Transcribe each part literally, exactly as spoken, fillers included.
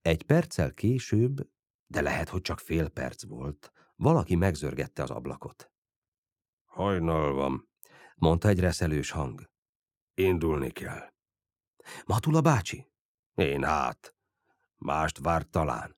Egy perccel később, de lehet, hogy csak fél perc volt, valaki megzörgette az ablakot. Hajnal van, mondta egy reszelős hang. Indulni kell. Matula bácsi? Én át. Mást várt talán.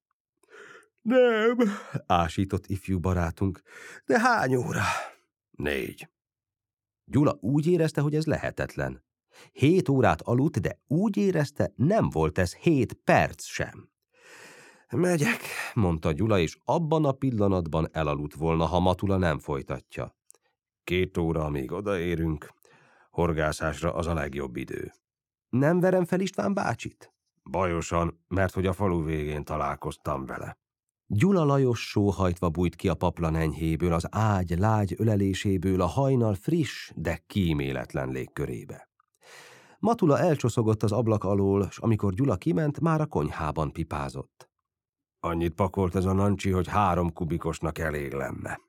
Nem, ásított ifjú barátunk. De hány óra? Négy. Gyula úgy érezte, hogy ez lehetetlen. Hét órát aludt, de úgy érezte, nem volt ez hét perc sem. Megyek, mondta Gyula, és abban a pillanatban elaludt volna, ha Matula nem folytatja. Két óra, amíg odaérünk. Horgászásra az a legjobb idő. Nem verem fel István bácsit? Bajosan, mert hogy a falu végén találkoztam vele. Gyula Lajos sóhajtva bújt ki a paplan enyhéből, az ágy lágy öleléséből, a hajnal friss, de kíméletlen légkörébe. Matula elcsoszogott az ablak alól, s amikor Gyula kiment, már a konyhában pipázott. Annyit pakolt ez a nancsi, hogy három kubikosnak elég lenne.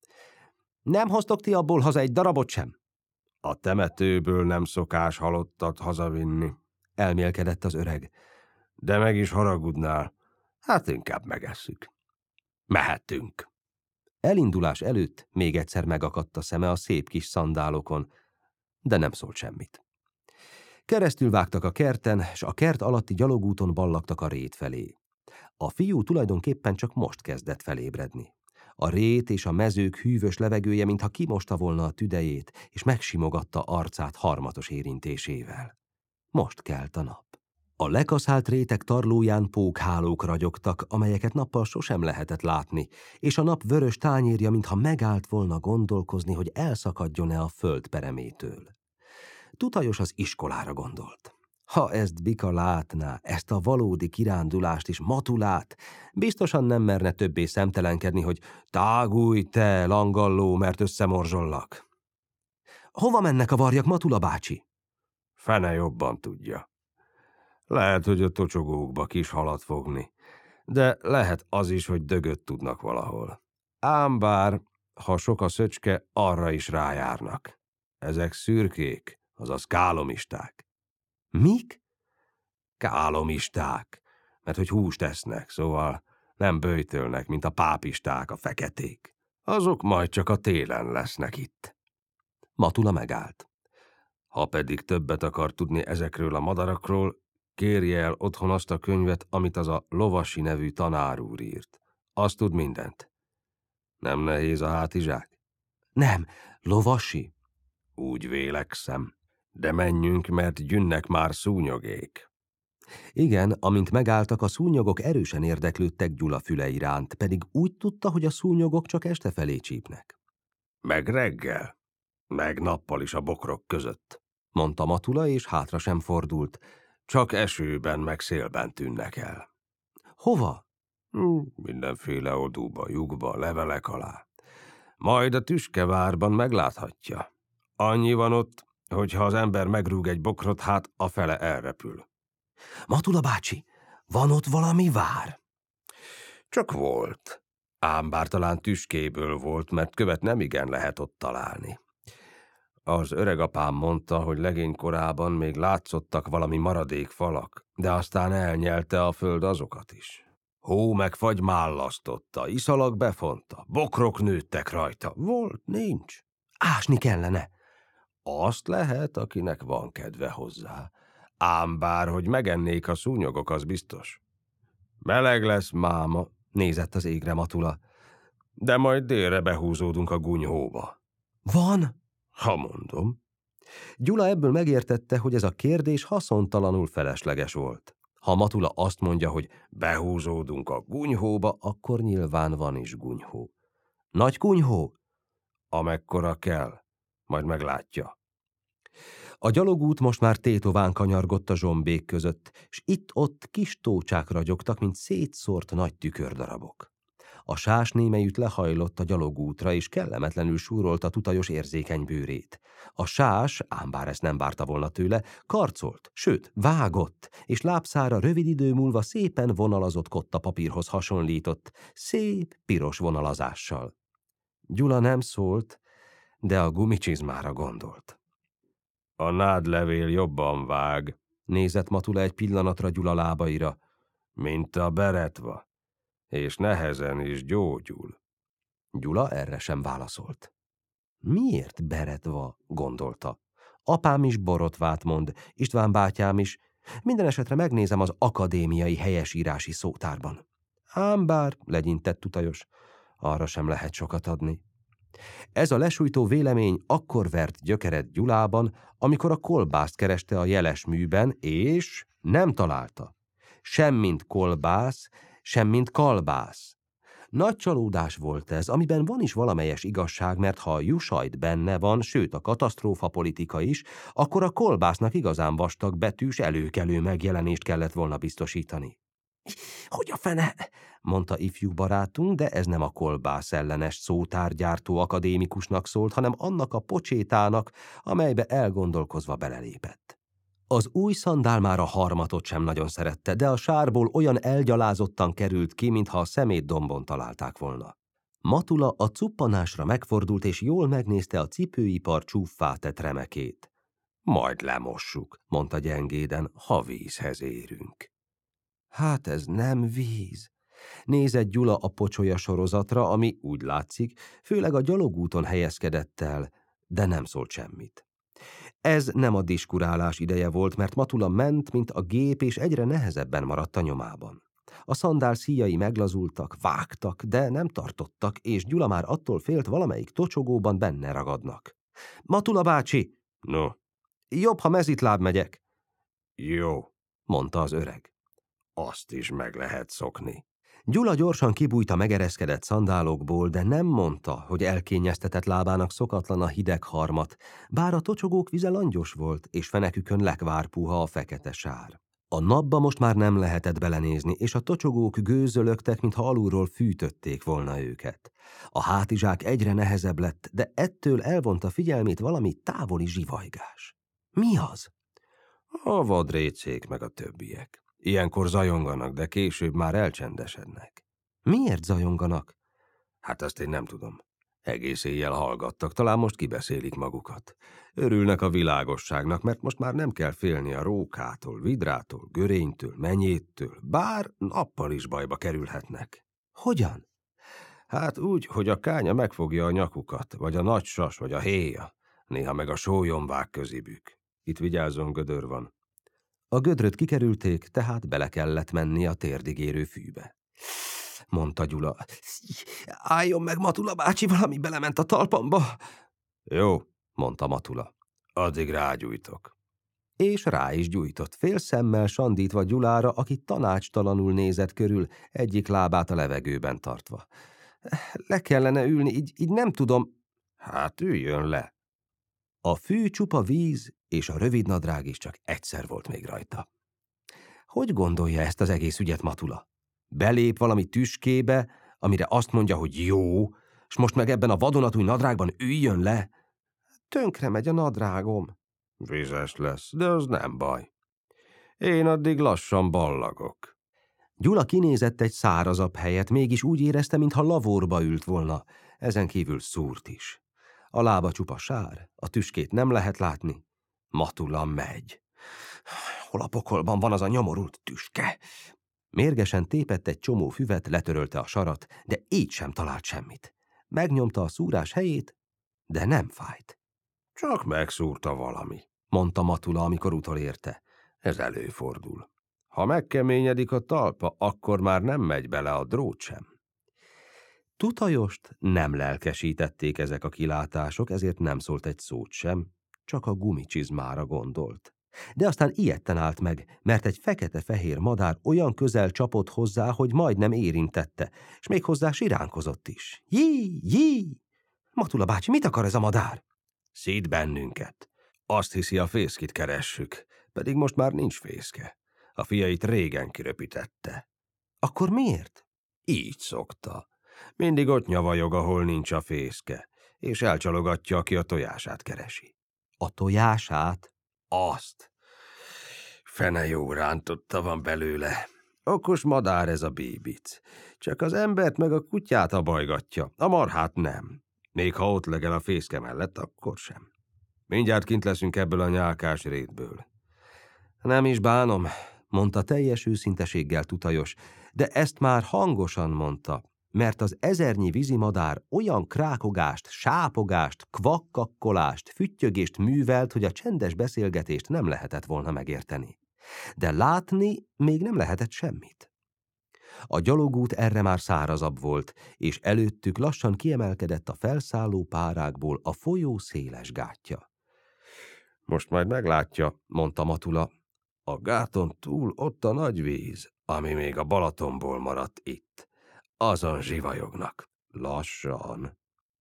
Nem hoztok ti abból haza egy darabot sem? A temetőből nem szokás halottat hazavinni, elmélkedett az öreg. De meg is haragudnál, hát inkább megesszük. Mehetünk. Elindulás előtt még egyszer megakadt a szeme a szép kis szandálokon, de nem szólt semmit. Keresztül vágtak a kerten, s a kert alatti gyalogúton ballagtak a rét felé. A fiú tulajdonképpen csak most kezdett felébredni. A rét és a mezők hűvös levegője, mintha kimosta volna a tüdejét, és megsimogatta arcát harmatos érintésével. Most kelt a nap. A lekaszált rétek tarlóján pókhálók ragyogtak, amelyeket nappal sosem lehetett látni, és a nap vörös tányérja, mintha megállt volna gondolkozni, hogy elszakadjon-e a föld peremétől. Tutajos az iskolára gondolt. Ha ezt Bika látná, ezt a valódi kirándulást is, Matulát, biztosan nem merne többé szemtelenkedni, hogy tágulj te, langalló, mert összemorzsollak. Hova mennek a varjak, Matula bácsi? Fene jobban tudja. Lehet, hogy a tocsogókba kis halat fogni, de lehet az is, hogy dögöt tudnak valahol. Ám bár, ha sok a szöcske, arra is rájárnak. Ezek szürkék, azaz kálomisták. Mik? Kálomisták, mert hogy húst esznek, szóval nem böjtölnek, mint a pápisták, a feketék. Azok majd csak a télen lesznek itt. Matula megállt. Ha pedig többet akar tudni ezekről a madarakról, kérje el otthon azt a könyvet, amit az a Lovasi nevű tanár úr írt. Azt tud mindent. Nem nehéz a hátizsák? Nem, Lovasi. Úgy vélekszem. De menjünk, mert gyünnek már szúnyogék. Igen, amint megálltak, a szúnyogok erősen érdeklődtek Gyula füle iránt, pedig úgy tudta, hogy a szúnyogok csak este felé csípnek. Meg reggel, meg nappal is a bokrok között, mondta Matula, és hátra sem fordult. Csak esőben meg szélben tűnnek el. Hova? Hm, mindenféle oldóba, lyukba, levelek alá. Majd a tüskevárban megláthatja. Annyi van ott, hogyha az ember megrúg egy bokrot, hát a fele elrepül. Matula bácsi, van ott valami vár? Csak volt. Ám bár talán tüskéből volt, mert követ nem igen lehet ott találni. Az öregapám mondta, hogy legénykorában még látszottak valami maradék falak, de aztán elnyelte a föld azokat is. Hó meg fagy mállasztotta, iszalak befonta, bokrok nőttek rajta. Volt, nincs. Ásni kellene. Azt lehet, akinek van kedve hozzá. Ám bár, hogy megennék a szúnyogok, az biztos. Meleg lesz, máma, nézett az égre Matula. De majd délre behúzódunk a Gunyhóba. Van? Ha mondom. Gyula ebből megértette, hogy ez a kérdés haszontalanul felesleges volt. Ha Matula azt mondja, hogy behúzódunk a Gunyhóba, akkor nyilván van is Gunyhó. Nagy Gunyhó? Amekkora kell. Majd meglátja. A gyalogút most már tétován kanyargott a zsombék között, s itt-ott kis tócsák ragyogtak, mint szétszórt nagy tükördarabok. A sás némelyütt lehajlott a gyalogútra, és kellemetlenül súrolta Tutajos érzékeny bőrét. A sás, ám bár ezt nem várta volna tőle, karcolt, sőt, vágott, és lábszára rövid idő múlva szépen vonalazott kottapapírhoz hasonlított, szép, piros vonalazással. Gyula nem szólt, de a gumicsizmára gondolt. A nádlevél jobban vág, nézett Matula egy pillanatra Gyula lábaira. Mint a beretva, és nehezen is gyógyul. Gyula erre sem válaszolt. Miért beretva, gondolta. Apám is borotvát mond, István bátyám is. Minden esetre megnézem az akadémiai helyesírási szótárban. Ám bár, legyintett Tutajos, arra sem lehet sokat adni. Ez a lesújtó vélemény akkor vert gyökeret Gyulában, amikor a kolbászt kereste a jeles műben, és nem találta. Semmint kolbász, semmint kalbász. Nagy csalódás volt ez, amiben van is valamelyes igazság, mert ha a jusajt benne van, sőt a katasztrófa politika is, akkor a kolbásznak igazán vastag betűs előkelő megjelenést kellett volna biztosítani. Hogy a fene? Mondta ifjú barátunk, de ez nem a kolbász ellenes szótárgyártó akadémikusnak szólt, hanem annak a pocsétának, amelybe elgondolkozva belelépett. Az új szandál már a harmatot sem nagyon szerette, de a sárból olyan elgyalázottan került ki, mintha a szemétdombon találták volna. Matula a cuppanásra megfordult, és jól megnézte a cipőipar csúffá tett remekét. Majd lemossuk, mondta gyengéden, ha vízhez érünk. Hát ez nem víz. Nézett Gyula a pocsolya sorozatra, ami úgy látszik, főleg a gyalogúton helyezkedett el, de nem szólt semmit. Ez nem a diskurálás ideje volt, mert Matula ment, mint a gép, és egyre nehezebben maradt a nyomában. A szandál szíjai meglazultak, vágtak, de nem tartottak, és Gyula már attól félt, valamelyik tocsogóban benne ragadnak. Matula bácsi! No? Jobb, ha mezitláb megyek. Jó, mondta az öreg. Azt is meg lehet szokni. Gyula gyorsan kibújt a megereszkedett szandálokból, de nem mondta, hogy elkényeztetett lábának szokatlan a hideg harmat, bár a tocsogók vize langyos volt, és fenekükön lekvárpuha a fekete sár. A napba most már nem lehetett belenézni, és a tocsogók gőzölögtek, mintha alulról fűtötték volna őket. A hátizsák egyre nehezebb lett, de ettől elvonta figyelmét valami távoli zsivajgás. Mi az? A vadrécék meg a többiek. Ilyenkor zajonganak, de később már elcsendesednek. Miért zajonganak? Hát azt én nem tudom. Egész éjjel hallgattak, talán most kibeszélik magukat. Örülnek a világosságnak, mert most már nem kell félni a rókától, vidrától, görénytől, menyéttől, bár nappal is bajba kerülhetnek. Hogyan? Hát úgy, hogy a kánya megfogja a nyakukat, vagy a nagy sas, vagy a héja, néha meg a sólyomvák közibük. Itt vigyázzon, gödör van. A gödröt kikerülték, tehát bele kellett menni a térdig érő fűbe. Mondta Gyula. Álljon meg, Matula bácsi, valami belement a talpamba. Jó, mondta Matula. Addig rágyújtok. És rá is gyújtott, fél szemmel sandítva Gyulára, aki tanácstalanul nézett körül, egyik lábát a levegőben tartva. Le kellene ülni, így, így nem tudom. Hát üljön le. A fű csupa víz, és a rövidnadrág is csak egyszer volt még rajta. Hogy gondolja ezt az egész ügyet Matula? Belép valami tüskébe, amire azt mondja, hogy jó, s most meg ebben a vadonatúj nadrágban üljön le? Tönkre megy a nadrágom. Vizes lesz, de az nem baj. Én addig lassan ballagok. Gyula kinézett egy szárazabb helyet, mégis úgy érezte, mintha lavorba ült volna, ezen kívül szúrt is. A lába csupa sár, a tüskét nem lehet látni. Matula megy. Hol a pokolban van az a nyomorult tüske? Mérgesen tépett egy csomó füvet, letörölte a sarat, de így sem talált semmit. Megnyomta a szúrás helyét, de nem fájt. Csak megszúrta valami, mondta Matula, amikor utolérte. Ez előfordul. Ha megkeményedik a talpa, akkor már nem megy bele a drót sem. Tutajost nem lelkesítették ezek a kilátások, ezért nem szólt egy szót sem, csak a gumicsizmára gondolt. De aztán ijedten állt meg, mert egy fekete-fehér madár olyan közel csapott hozzá, hogy majdnem érintette, és még hozzá siránkozott is. Jé, jé! Matula bácsi, mit akar ez a madár? Szít bennünket. Azt hiszi, a fészkit keressük, pedig most már nincs fészke. A fiait régen kiröpítette. Akkor miért? Így szokta. Mindig ott nyavajog, ahol nincs a fészke, és elcsalogatja, aki a tojását keresi. A tojását? Azt. Fene jó rántotta van belőle. Okos madár ez a bíbic. Csak az embert meg a kutyát abajgatja, a marhát nem. Még ha ott legel a fészke mellett, akkor sem. Mindjárt kint leszünk ebből a nyálkás rétből. Nem is bánom, mondta teljes őszinteséggel Tutajos, de ezt már hangosan mondta, mert az ezernyi vízimadár olyan krákogást, sápogást, kvakkakkolást, füttyögést művelt, hogy a csendes beszélgetést nem lehetett volna megérteni. De látni még nem lehetett semmit. A gyalogút erre már szárazabb volt, és előttük lassan kiemelkedett a felszálló párákból a folyó széles gátja. Most majd meglátja, mondta Matula, a gáton túl ott a nagy víz, ami még a Balatonból maradt itt. Azon zsivajognak. Lassan.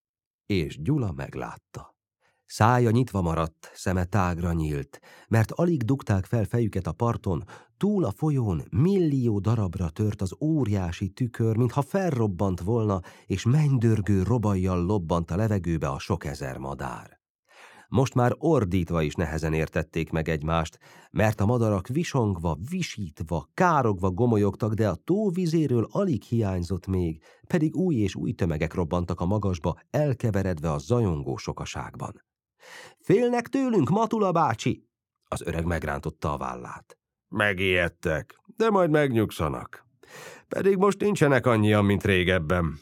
És Gyula meglátta. Szája nyitva maradt, szeme tágra nyílt, mert alig dugták fel fejüket a parton, túl a folyón millió darabra tört az óriási tükör, mintha felrobbant volna, és mennydörgő robajjal lobbant a levegőbe a sok ezer madár. Most már ordítva is nehezen értették meg egymást, mert a madarak visongva, visítva, károgva gomolyogtak, de a tó vizéről alig hiányzott még, pedig új és új tömegek robbantak a magasba, elkeveredve a zajongó sokaságban. Félnek tőlünk, Matula bácsi! Az öreg megrántotta a vállát. Megijedtek, de majd megnyugszanak. Pedig most nincsenek annyian, mint régebben.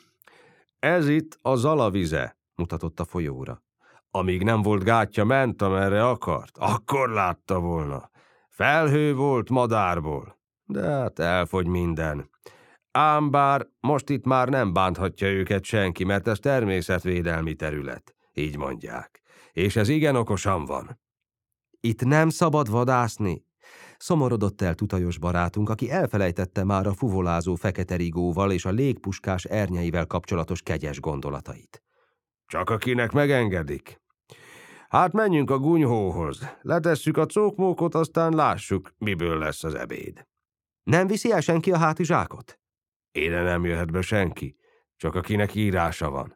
Ez itt a Zala vize, mutatott a folyóra. Amíg nem volt gátja, ment, amerre akart. Akkor látta volna. Felhő volt madárból. De hát elfogy minden. Ám bár most itt már nem bánthatja őket senki, mert ez természetvédelmi terület. Így mondják. És ez igen okosan van. Itt nem szabad vadászni, szomorodott el Tutajos barátunk, aki elfelejtette már a fuvolázó fekete rigóval és a légpuskás ernyeivel kapcsolatos kegyes gondolatait. Csak akinek megengedik. Hát menjünk a Gunyhóhoz, letesszük a cókmókot, aztán lássuk, miből lesz az ebéd. Nem viszi el senki a hátizsákot? Ide nem jöhet be senki, csak akinek írása van.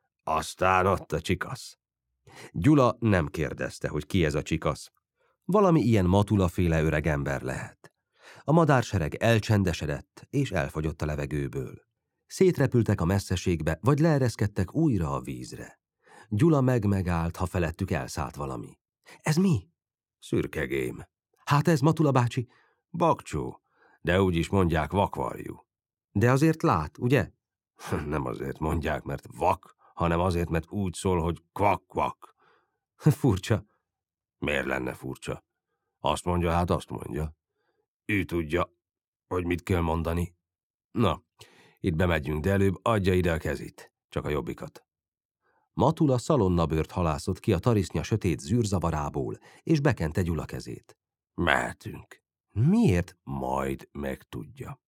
Aztán ott a Csikasz. Gyula nem kérdezte, hogy ki ez a Csikasz. Valami ilyen Matula-féle öreg ember lehet. A madársereg elcsendesedett, és elfogyott a levegőből. Szétrepültek a messzeségbe, vagy leereszkedtek újra a vízre. Gyula meg-megállt, ha felettük elszállt valami. Ez mi? Szürkegém. Hát ez, Matula bácsi? Bakcsó, de úgy is mondják vakvarjú. De azért lát, ugye? Nem azért mondják, mert vak, hanem azért, mert úgy szól, hogy kvak-kvak. Furcsa. Miért lenne furcsa? Azt mondja, hát azt mondja. Ő tudja, hogy mit kell mondani. Na, itt bemegyünk, de előbb adja ide a kezét, csak a jobbikat. Matula szalonnabőrt halászott ki a tarisznya sötét zűrzavarából, és bekente Gyula kezét. Mehetünk. Miért? Majd megtudja.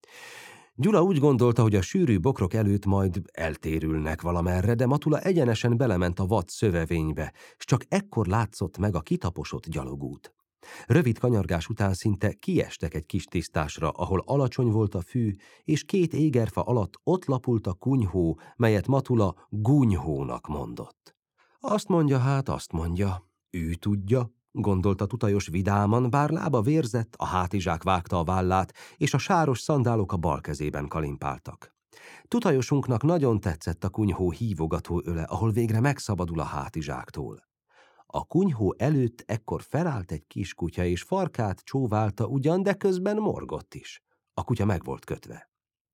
Gyula úgy gondolta, hogy a sűrű bokrok előtt majd eltérülnek valamerre, de Matula egyenesen belement a vad szövevénybe, s csak ekkor látszott meg a kitaposott gyalogút. Rövid kanyargás után szinte kiestek egy kis tisztásra, ahol alacsony volt a fű, és két égerfa alatt ott lapult a kunyhó, melyet Matula Gunyhónak mondott. Azt mondja, hát azt mondja, ő tudja, gondolta Tutajos vidáman, bár lába vérzett, a hátizsák vágta a vállát, és a sáros szandálok a bal kezében kalimpáltak. Tutajosunknak nagyon tetszett a kunyhó hívogató öle, ahol végre megszabadul a hátizsáktól. A kunyhó előtt ekkor felállt egy kis kutya, és farkát csóválta ugyan, de közben morgott is. A kutya meg volt kötve.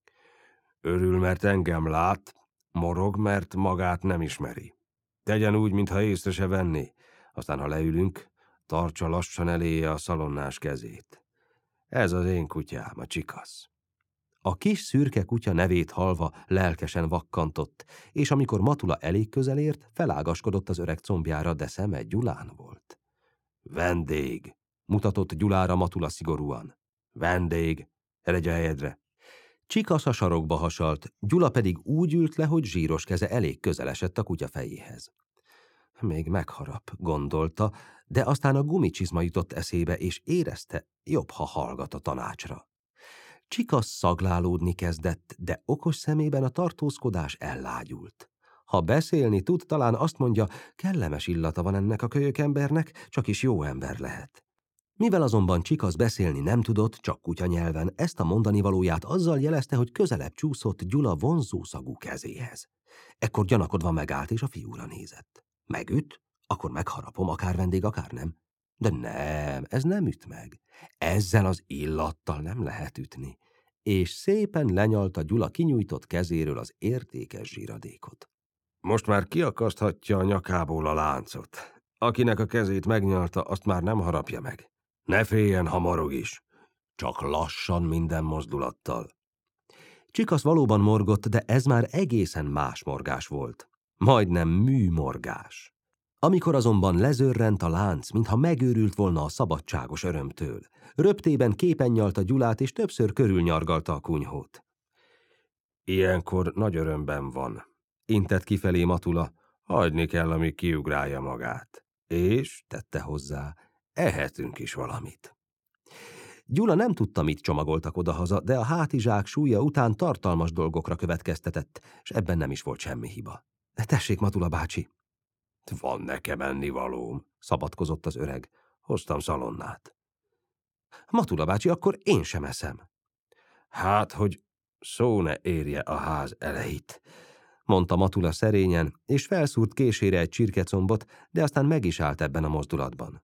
Örül, mert engem lát, morog, mert magát nem ismeri. Tegyen úgy, mintha észre se venné, aztán ha leülünk, tartsa lassan eléje a szalonnás kezét. Ez az én kutyám, a Csikasz. A kis szürke kutya nevét hallva lelkesen vakkantott, és amikor Matula elég közel ért, felágaskodott az öreg combjára, de szeme Gyulán volt. Vendég, mutatott Gyulára Matula szigorúan. Vendég, eredj a helyedre. Csikasz a sarokba hasalt, Gyula pedig úgy ült le, hogy zsíros keze elég közel esett a kutya fejéhez. Még megharap, gondolta, de aztán a gumicsizma jutott eszébe, és érezte, jobb, ha hallgat a tanácsra. Csikasz szaglálódni kezdett, de okos szemében a tartózkodás ellágyult. Ha beszélni tud, talán azt mondja, kellemes illata van ennek a kölyök embernek, csak is jó ember lehet. Mivel azonban Csikasz beszélni nem tudott, csak kutya nyelven, ezt a mondani valóját azzal jelezte, hogy közelebb csúszott Gyula vonzó szagú kezéhez. Ekkor gyanakodva megállt, és a fiúra nézett. Megüt? Akkor megharapom, akár vendég, akár nem. De nem, ez nem üt meg. Ezzel az illattal nem lehet ütni. És szépen lenyalta Gyula kinyújtott kezéről az értékes zsíradékot. Most már kiakaszthatja a nyakából a láncot. Akinek a kezét megnyalta, azt már nem harapja meg. Ne féljen, ha morog is. Csak lassan minden mozdulattal. Csikasz valóban morgott, de ez már egészen más morgás volt. Majdnem műmorgás. Amikor azonban lezörrent a lánc, mintha megőrült volna a szabadságos örömtől. Röptében képen nyalta Gyulát, és többször körülnyargalta a kunyhót. Ilyenkor nagy örömben van, intett kifelé Matula. Hagyni kell, amíg kiugrálja magát. És, tette hozzá, ehetünk is valamit. Gyula nem tudta, mit csomagoltak odahaza, de a hátizsák súlya után tartalmas dolgokra következtetett, és ebben nem is volt semmi hiba. Tessék, Matula bácsi! Van nekem ennivalóm, szabadkozott az öreg. Hoztam szalonnát. Matula bácsi, akkor én sem eszem. Hát, hogy szó ne érje a ház elejét, mondta Matula szerényen, és felszúrt késére egy csirkecombot, de aztán meg is állt ebben a mozdulatban.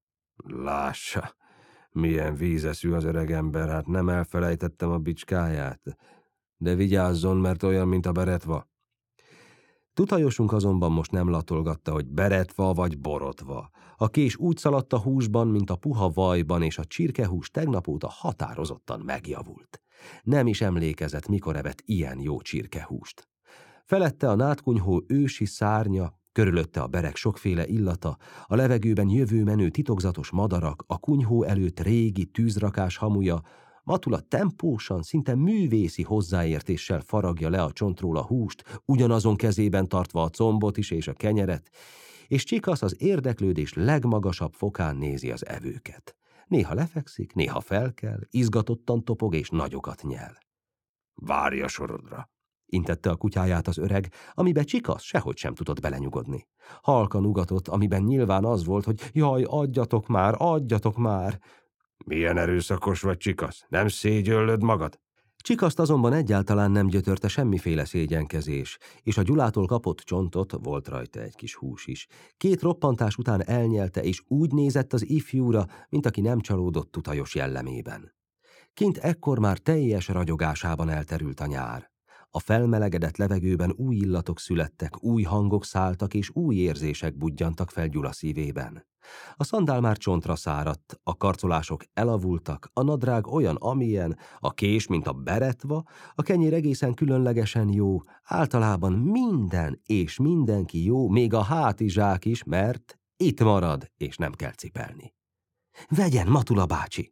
Lássa, milyen vízeszű az öreg ember, hát nem elfelejtettem a bicskáját. De vigyázzon, mert olyan, mint a beretva. Tutajosunk azonban most nem latolgatta, hogy beretva vagy borotva. A kés úgy szaladt a húsban, mint a puha vajban, és a csirkehús tegnap óta határozottan megjavult. Nem is emlékezett, mikor evett ilyen jó csirkehúst. Felette a nádkunyhó ősi szárnya, körülötte a berek sokféle illata, a levegőben jövő menő titokzatos madarak, a kunyhó előtt régi tűzrakás hamuja. Matula tempósan, szinte művészi hozzáértéssel faragja le a csontról a húst, ugyanazon kezében tartva a combot is és a kenyeret, és Csikasz az érdeklődés legmagasabb fokán nézi az evőket. Néha lefekszik, néha felkel, izgatottan topog és nagyokat nyel. Várj a sorodra, intette a kutyáját az öreg, amiben Csikasz sehogy sem tudott belenyugodni. Halkan ugatott, amiben nyilván az volt, hogy jaj, adjatok már, adjatok már. Milyen erőszakos vagy, Csikasz, nem szégyöllöd magad? Csikaszt azonban egyáltalán nem gyötörte semmiféle szégyenkezés, és a Gyulától kapott csontot, volt rajta egy kis hús is. Két roppantás után elnyelte, és úgy nézett az ifjúra, mint aki nem csalódott tutajos jellemében. Kint ekkor már teljes ragyogásában elterült a nyár. A felmelegedett levegőben új illatok születtek, új hangok szálltak, és új érzések budjantak fel Gyula szívében. A szandál már csontra száradt, a karcolások elavultak, a nadrág olyan, amilyen, a kés, mint a beretva, a kenyér egészen különlegesen jó, általában minden és mindenki jó, még a hátizsák is, mert itt marad, és nem kell cipelni. Vegyen, Matula bácsi!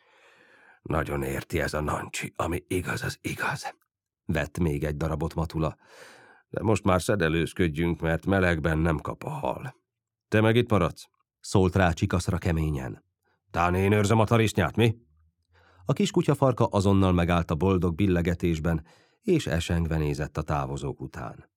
Nagyon érti ez a nancsi, ami igaz, az igaz. Vett még egy darabot Matula. De most már szedelőzködjünk, mert melegben nem kap a hal. Te meg itt maradsz? Szólt rá Csikaszra keményen. Tán én őrzöm a tarisznyát, mi? A kis kutyafarka azonnal megállt a boldog billegetésben, és esengve nézett a távozók után.